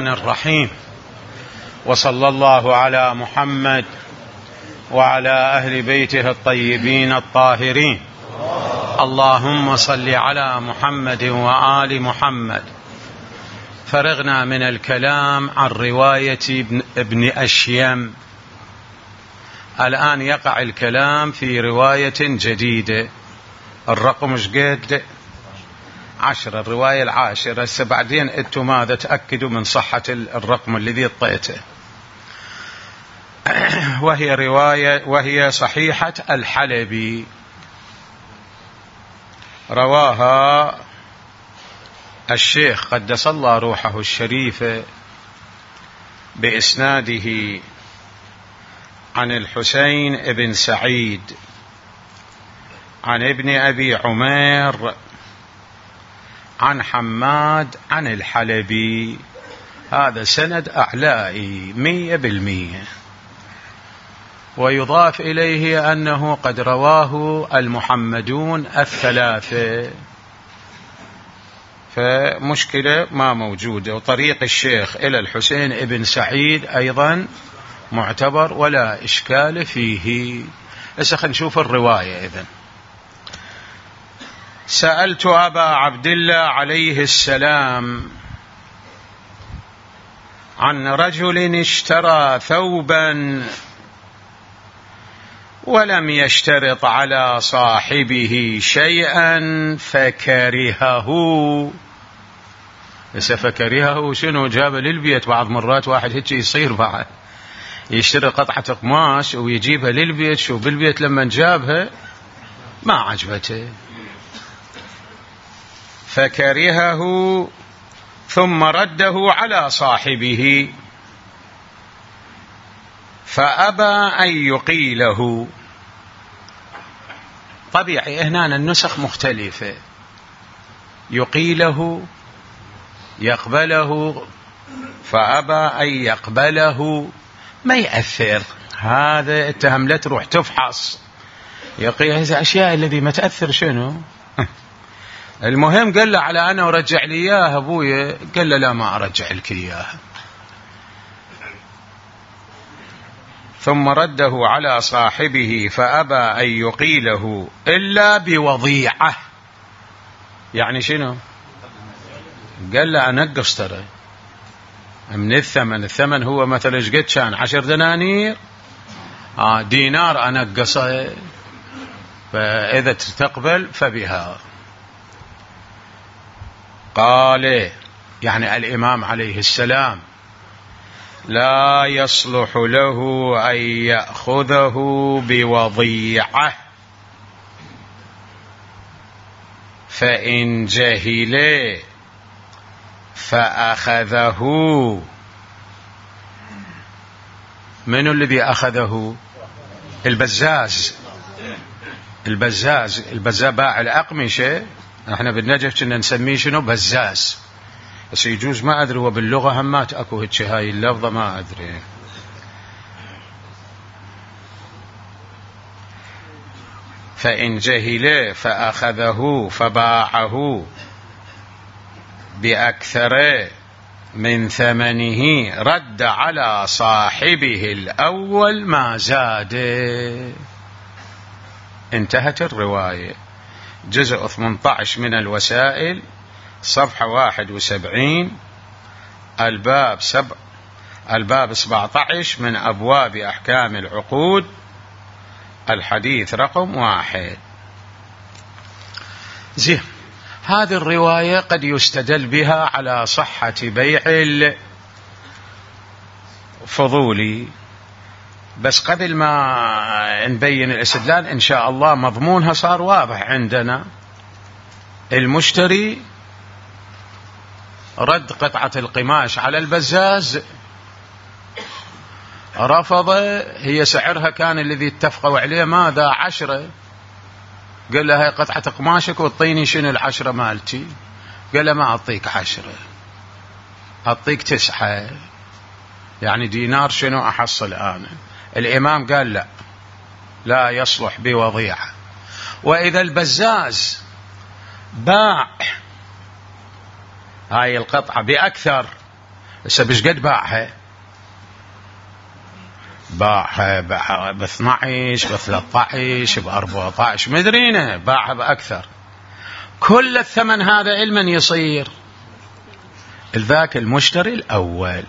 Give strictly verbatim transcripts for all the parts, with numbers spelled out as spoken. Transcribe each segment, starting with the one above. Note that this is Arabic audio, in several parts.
الرحيم. وصلى الله على محمد وعلى أهل بيته الطيبين الطاهرين. اللهم صل على محمد وآل محمد. فرغنا من الكلام عن رواية ابن أشيم، الآن يقع الكلام في رواية جديدة. الرقم مش قد عشرة، الرواية العاشرة. هسه بعدين انتم ماذا تأكدوا من صحة الرقم الذي اطيته. وهي رواية وهي صحيحة الحلبي، رواها الشيخ قدس الله روحه الشريفة بإسناده عن الحسين بن سعيد عن ابن أبي عمير عن حماد عن الحلبي. هذا سند أعلائي مية بالمية. ويضاف إليه أنه قد رواه المحمدون الثلاثة، فمشكلة ما موجودة. وطريق الشيخ إلى الحسين بن سعيد أيضا معتبر ولا إشكال فيه. هسه خلينا نشوف الرواية. إذن سألت أبا عبد الله عليه السلام عن رجل اشترى ثوبا ولم يشترط على صاحبه شيئا فكرهه. بس فكرهه شنو؟ جاب للبيت. بعض مرات واحد هيك يصير بعد يشتري قطعة قماش ويجيبها للبيت، شو بالبيت لما جابها ما عجبته فكرهه ثم رده على صاحبه فأبى أن يقيله. طبيعي هنا النسخ مختلفة، يقيله يقبله، فأبى أن يقبله ما يأثر. هذا اتهم لا تروح تفحص يقيه هذه أشياء الذي ما تأثر شنو. المهم قال له على أنا ورجع لي إياه أبويا، قال له لا ما أرجع لك إياه. ثم رده على صاحبه فأبى أن يقيله إلا بوضيعة. يعني شنو؟ قال له أنقص ترى من الثمن. الثمن هو مثلا ايش قد كان؟ عشر دنانير، آه دينار أنقصه، فإذا تقبل فبها. قال يعني الإمام عليه السلام لا يصلح له أن يأخذه بوضيعة، فإن جهل فأخذه. من الذي أخذه؟ البزاز. البزاز البزاز باع الأقمشة، احنا بالنجف كنا نسميه شنو؟ بزاز. بس يجوز ما أدري، وباللغة همات أكو هيك هاي اللفظة ما أدري. فإن جهل فأخذه فباعه بأكثر من ثمنه رد على صاحبه الأول ما زاد. انتهت الرواية. جزء ثمانية عشر من الوسائل، صفحة واحد وسبعين، الباب سبع الباب سبعة عشر من أبواب أحكام العقود، الحديث رقم واحد. زين، هذه الرواية قد يستدل بها على صحة بيع الفضولي، بس قبل ما نبين الاستدلال إن شاء الله مضمونها صار واضح عندنا. المشتري رد قطعة القماش على البزاز، رفض. هي سعرها كان الذي اتفقوا عليه ماذا؟ عشرة. قال له هاي قطعة قماشك وطيني شنو العشرة مالتي. قال له ما أعطيك عشرة، أعطيك تسعة، يعني دينار شنو أحصل أنا. الإمام قال لا، لا يصلح بوضيعة. وإذا البزاز باع هاي القطعة بأكثر هسه بش قد باعها؟ باعها ب اثنعش ب ثلاثطعش ب اربعطعش مدرينا، باعها بأكثر. كل الثمن هذا لمن يصير؟ الذاك المشتري الأول،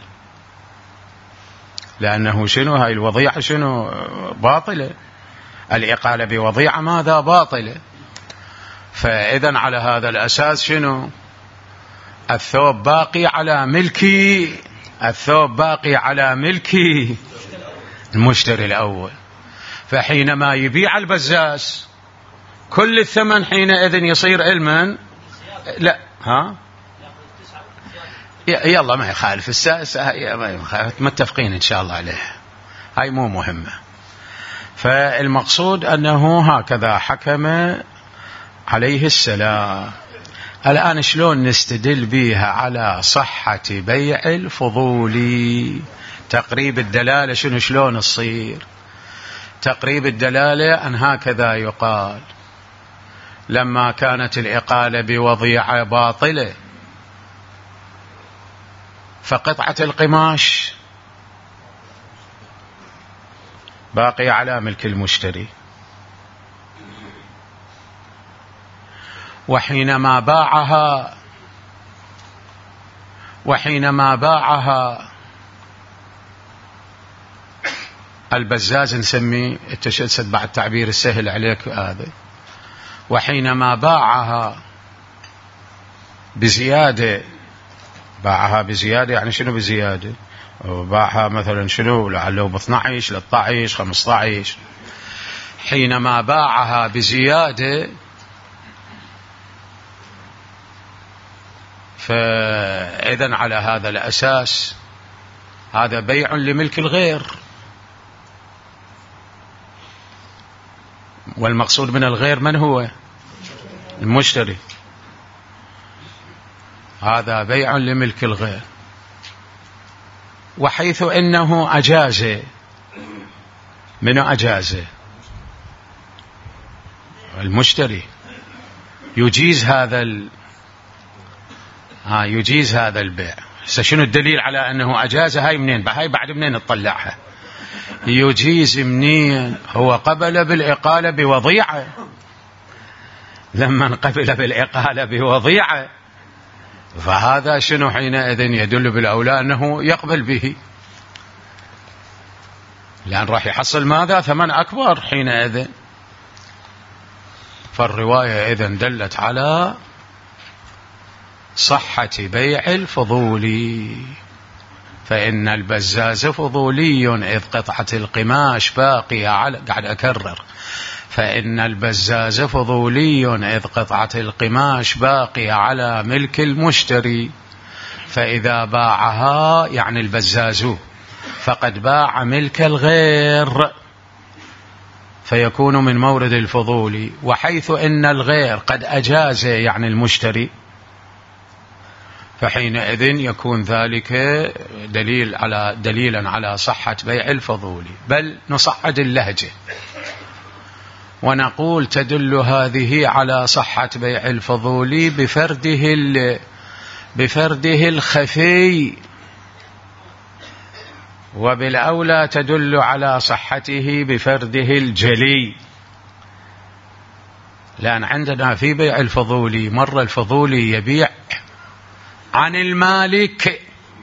لأنه شنو هاي الوضيعة شنو باطلة، الإقالة بوضيعة ماذا باطلة. فإذن على هذا الأساس شنو؟ الثوب باقي على ملكي، الثوب باقي على ملكي المشتري الأول. فحينما يبيع البزاز كل الثمن حينئذ يصير علما، لا ها يلا ما يخالف الساسة، متفقين إن شاء الله عليه، هاي مو مهمة. فالمقصود أنه هكذا حكم عليه السلام. الآن شلون نستدل بها على صحة بيع الفضولي؟ تقريب الدلالة شنو شلون تصير؟ تقريب الدلالة أن هكذا يقال: لما كانت الإقالة بوضيعة باطلة فقطعة القماش باقي على ملك المشتري، وحينما باعها وحينما باعها البزاز، نسميه التشدد بعد التعبير السهل عليك هذا، وحينما باعها بزيادة، باعها بزيادة يعني شنو بزيادة؟ باعها مثلا شنو لعله ب اثنعش ثلاثة عشر خمسة عشر، حينما باعها بزيادة فإذن على هذا الأساس هذا بيع لملك الغير، والمقصود من الغير من هو؟ المشتري. هذا بيع لملك الغير. وحيث إنه أجاز، من أجاز؟ المشتري يجيز هذا ال... ها يجيز هذا البيع. شنو الدليل على أنه أجاز؟ هاي منين؟ هاي بعد منين نطلعها؟ يجيز منين؟ هو قبل بالإقالة بوضيعة، لما قبل بالإقالة بوضيعة فهذا شنو حينئذ يدل بالأولى أنه يقبل به، لأن راح يحصل ماذا؟ ثمن أكبر حينئذ. فالرواية إذن دلت على صحة بيع الفضولي، فإن البزاز فضولي إذ قطعة القماش باقية على، قاعد أكرر، فإن البزاز فضولي إذ قطعة القماش باقية على ملك المشتري، فإذا باعها يعني البزاز فقد باع ملك الغير فيكون من مورد الفضول. وحيث إن الغير قد أجاز يعني المشتري، فحينئذ يكون ذلك دليل على دليلا على صحة بيع الفضول. بل نصعد اللهجة ونقول تدل هذه على صحة بيع الفضول بفرده بفرده الخفي، وبالأولى تدل على صحته بفرده الجلي. لأن عندنا في بيع الفضول مرة الفضول يبيع عن المالك،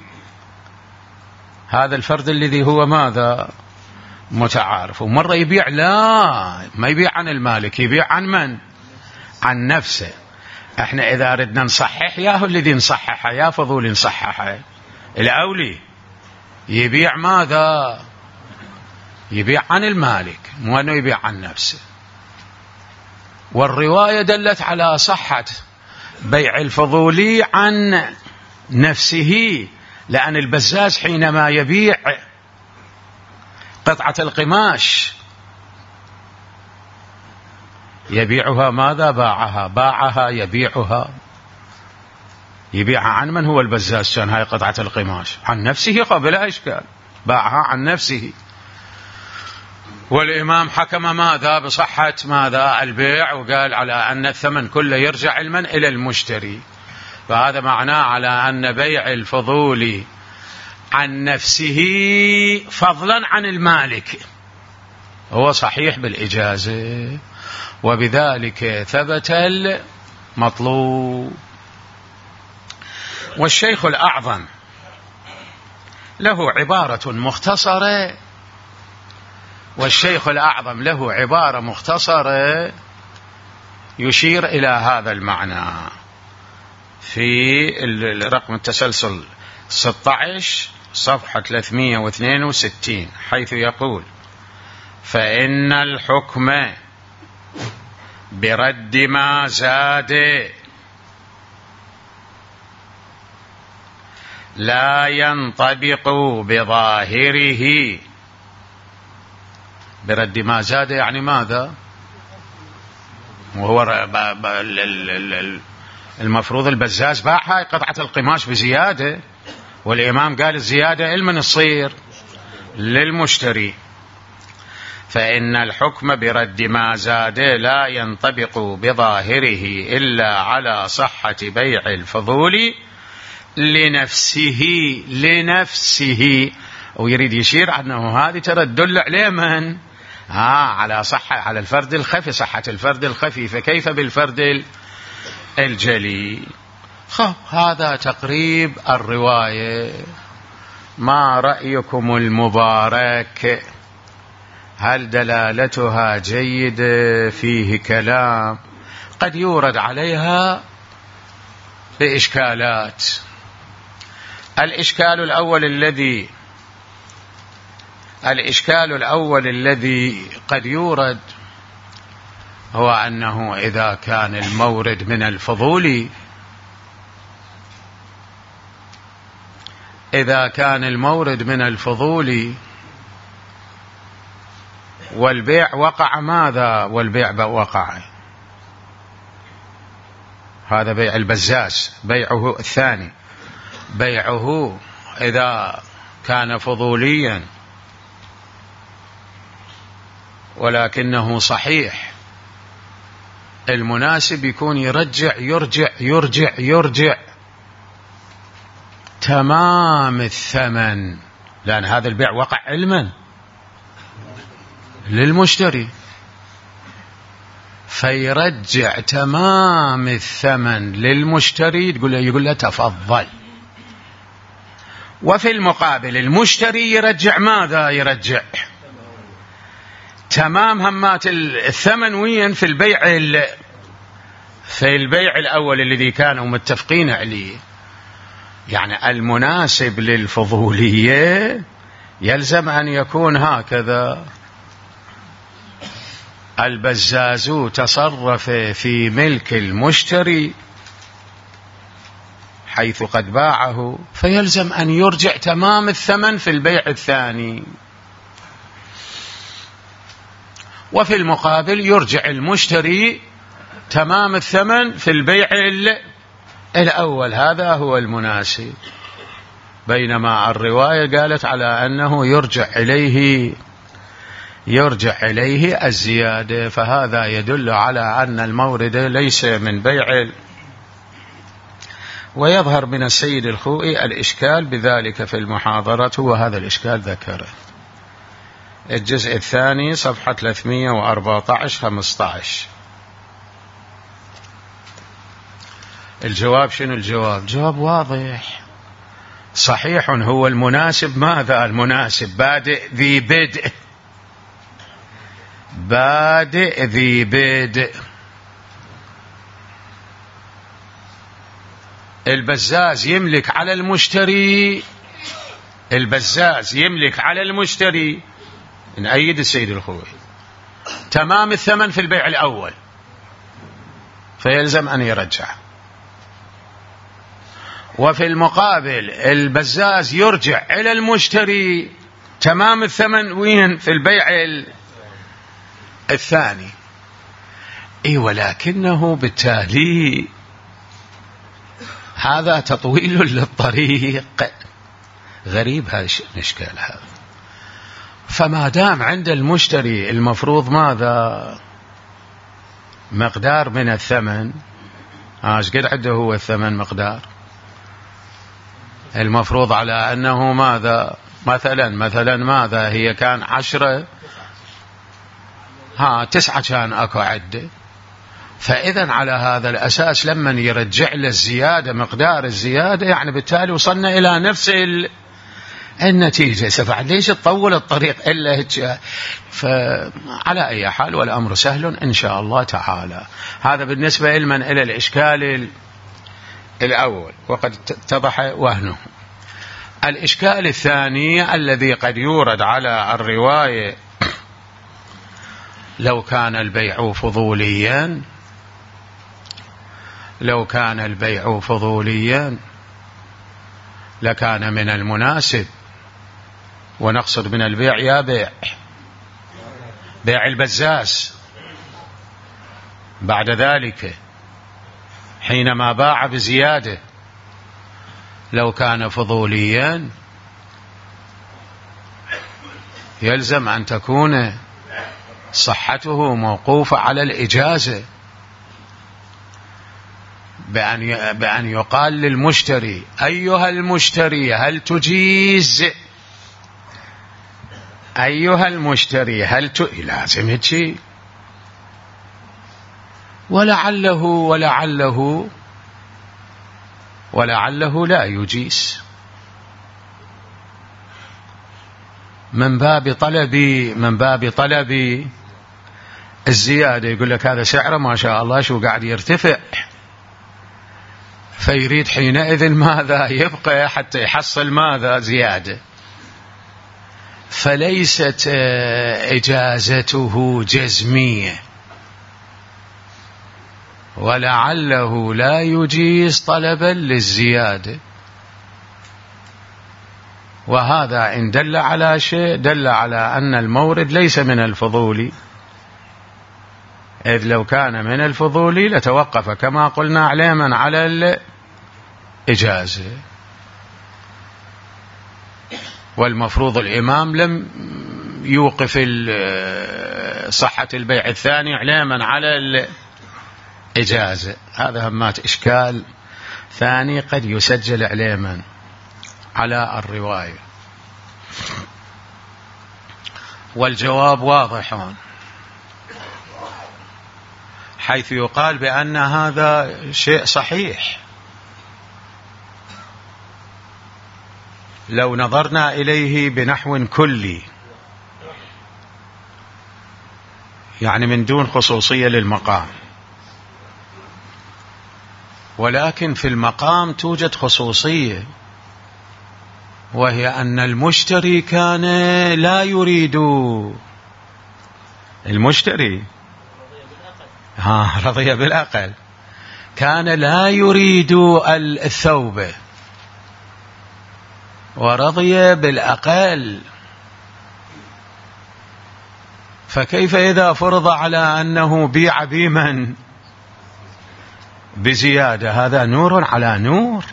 هذا الفرد الذي هو ماذا؟ متعارف. ومرة يبيع لا ما يبيع عن المالك، يبيع عن من؟ عن نفسه. احنا إذا أردنا نصحح ياهو الذي نصححه، يا فضول نصححه، الأولي يبيع ماذا؟ يبيع عن المالك، مو أنه يبيع عن نفسه. والرواية دلت على صحة بيع الفضولي عن نفسه، لأن البزاز حينما يبيع قطعة القماش يبيعها ماذا؟ باعها، باعها يبيعها، يبيعها عن من هو البزاز؟ كان هاي قطعة القماش عن نفسه قبل إشكال، باعها عن نفسه. والإمام حكم ماذا؟ بصحة ماذا؟ البيع، وقال على أن الثمن كله يرجع علما إلى المشتري. فهذا معناه على أن بيع الفضول عن نفسه فضلا عن المالك، هو صحيح بالإجازة، وبذلك ثبت المطلوب. والشيخ الأعظم له عبارة مختصرة والشيخ الأعظم له عبارة مختصرة يشير إلى هذا المعنى في الرقم التسلسل ستة عشر صفحة ثلاثمئة واثنين وستين، حيث يقول: فإن الحكم برد ما زاد لا ينطبق بظاهره. برد ما زاد يعني ماذا؟ وهو المفروض البزاز باع هاي قطعة القماش بزيادة، والإمام قال الزيادة لمن تصير؟ للمشتري. فإن الحكم برد ما زاد لا ينطبق بظاهره إلا على صحة بيع الفضول لنفسه لنفسه ويريد يشير أنه هذه ترى تدل عليه من؟ آه على صحة، على الفرد الخفي، صحة الفرد الخفي، فكيف بالفرد الجلي؟ خب هذا تقريب الرواية. ما رأيكم المبارك؟ هل دلالتها جيدة؟ فيه كلام قد يورد عليها بإشكالات. الإشكال الأول الذي الإشكال الأول الذي قد يورد هو أنه إذا كان المورد من الفضول إذا كان المورد من الفضول والبيع وقع ماذا؟ والبيع وقع، هذا بيع البزاز، بيعه الثاني، بيعه إذا كان فضوليا ولكنه صحيح، المناسب يكون يرجع يرجع يرجع يرجع تمام الثمن، لأن هذا البيع وقع علما للمشتري، فيرجع تمام الثمن للمشتري، تقول له يقول له تفضل. وفي المقابل المشتري يرجع ماذا؟ يرجع تمام همات الثمن وين؟ في البيع في البيع الأول الذي كانوا متفقين عليه. يعني المناسب للفضولية يلزم أن يكون هكذا: البزاز تصرف في ملك المشتري حيث قد باعه، فيلزم أن يرجع تمام الثمن في البيع الثاني. وفي المقابل يرجع المشتري تمام الثمن في البيع الأول، هذا هو المناسب. بينما الرواية قالت على أنه يرجع إليه يرجع إليه الزيادة، فهذا يدل على أن المورد ليس من بيع. ويظهر من السيد الخوئي الإشكال بذلك في المحاضرة، وهذا الإشكال ذكره الجزء الثاني صفحة ثلاثمئة وأربعة عشر خمسة عشر. الجواب شنو الجواب؟ جواب واضح صحيح، هو المناسب ماذا؟ المناسب بادئ ذي بدء، بادئ ذي بدء. البزاز يملك على المشتري البزاز يملك على المشتري نأيد السيد الخوي تمام الثمن في البيع الأول، فيلزم أن يرجع. وفي المقابل البزاز يرجع إلى المشتري تمام الثمن وين؟ في البيع الثاني. اي ولكنه بالتالي هذا تطويل للطريق، غريب هذا الإشكال هذا. فما دام عند المشتري المفروض ماذا؟ مقدار من الثمن. ايش قد عنده هو الثمن مقدار؟ المفروض على أنه ماذا مثلا مثلا ماذا هي كان عشرة، ها تسعة كان أكو عدة، فإذا على هذا الأساس لما يرجع له الزيادة مقدار الزيادة يعني بالتالي وصلنا إلى نفس النتيجة. سفعل ليش تطول الطريق إلا هيك؟ فعلى أي حال والأمر سهل إن شاء الله تعالى. هذا بالنسبة لمن إلى الإشكال الأول وقد اتضح وهنه. الإشكال الثاني الذي قد يورد على الرواية: لو كان البيع فضوليا لو كان البيع فضوليا لكان من المناسب، ونقصد من البيع يا بيع بيع البزاز بعد ذلك حينما باع بزيادة، لو كان فضوليا يلزم أن تكون صحته موقوفة على الإجازة، بأن بأن يقال للمشتري: أيها المشتري هل تجيز؟ أيها المشتري هل ت... لازم هيك. ولعله ولعله ولعله لا يجيز من باب طلب من باب طلب الزيادة. يقول لك هذا سعره ما شاء الله شو قاعد يرتفع، فيريد حينئذ ماذا يبقى حتى يحصل ماذا زيادة، فليست إجازته جزمية، ولعله لا يجيز طلبا للزيادة. وهذا إن دل على شيء دل على أن المورد ليس من الفضولي، إذ لو كان من الفضولي لتوقف كما قلنا علما على الإجازة. والمفروض الإمام لم يوقف صحة البيع الثاني علما على الإجازة. هذا همات إشكال ثاني قد يسجل علما على الرواية. والجواب واضح، حيث يقال بأن هذا شيء صحيح لو نظرنا إليه بنحو كلي، يعني من دون خصوصية للمقام. ولكن في المقام توجد خصوصية، وهي أن المشتري كان لا يريد المشتري ها رضي بالأقل كان لا يريد الثوب ورضي بالأقل، فكيف إذا فرض على أنه بيع بمن بزيادة؟ هذا نور على نور.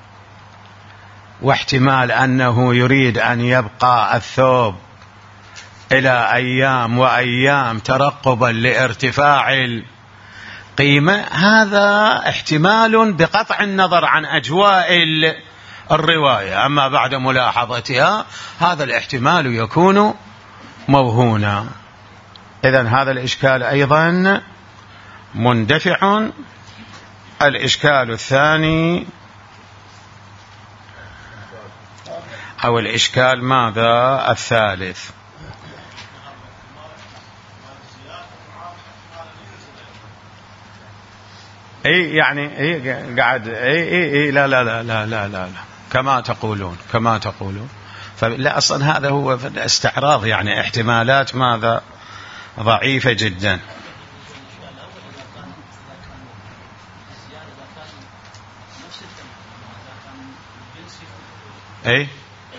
واحتمال أنه يريد أن يبقى الثوب إلى أيام وأيام ترقبا لارتفاع القيمة، هذا احتمال بقطع النظر عن أجواء الرواية. أما بعد ملاحظتها هذا الاحتمال يكون موهونا. إذن هذا الإشكال أيضا مندفع. الإشكال الثاني أو الإشكال ماذا الثالث؟ اي يعني اي قاعد اي اي اي لا لا لا لا لا لا كما تقولون كما تقولون فلا اصلا هذا هو استعراض، يعني احتمالات ماذا ضعيفة جدا. اي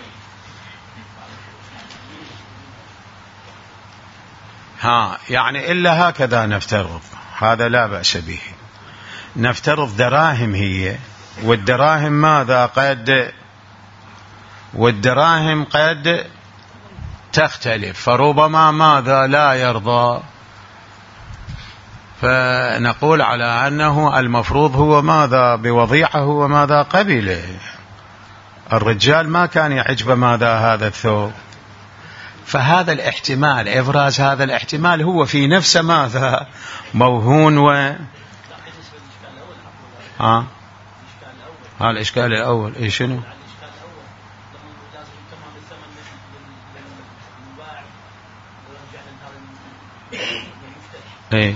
ها يعني إلا هكذا نفترض، هذا لا بأس به. نفترض دراهم هي، والدراهم ماذا قد والدراهم قد تختلف، فربما ماذا لا يرضى، فنقول على أنه المفروض هو ماذا بوضيعه وماذا قبله. الرجال ما كان يعجبه ماذا هذا الثوب، فهذا الاحتمال، إبراز هذا الاحتمال هو في نفسه ماذا موهون. و ها ها الإشكال الأول إيه شنو؟ إيه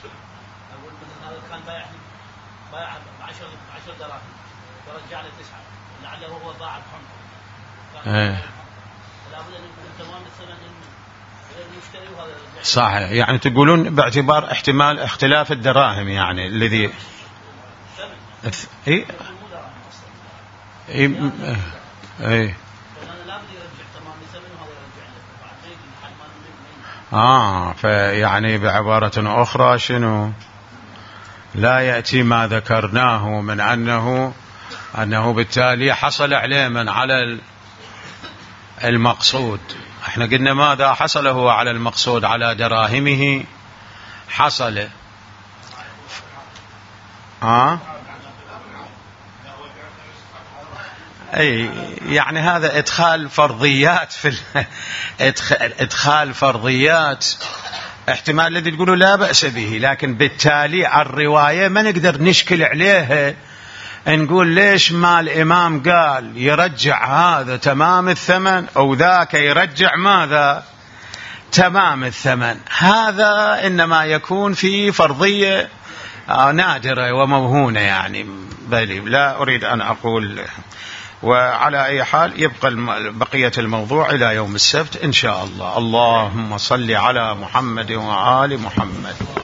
إيه صحيح. يعني تقولون باعتبار احتمال اختلاف الدراهم يعني الذي اي اي اي اه فيعني بعبارة اخرى شنو؟ لا يأتي ما ذكرناه من انه انه بالتالي حصل عليه من على المقصود. احنا قلنا ماذا حصل هو على المقصود على دراهمه حصل. اه اي يعني هذا ادخال فرضيات في ادخال فرضيات احتمال الذي تقولوا لا بأس به، لكن بالتالي على الرواية ما نقدر نشكل عليها نقول ليش ما الإمام قال يرجع هذا تمام الثمن أو ذاك يرجع ماذا تمام الثمن. هذا إنما يكون في فرضية نادرة وموهونة يعني بلي لا أريد أن أقول. وعلى أي حال يبقى بقية الموضوع إلى يوم السبت إن شاء الله. اللهم صل على محمد وآل محمد.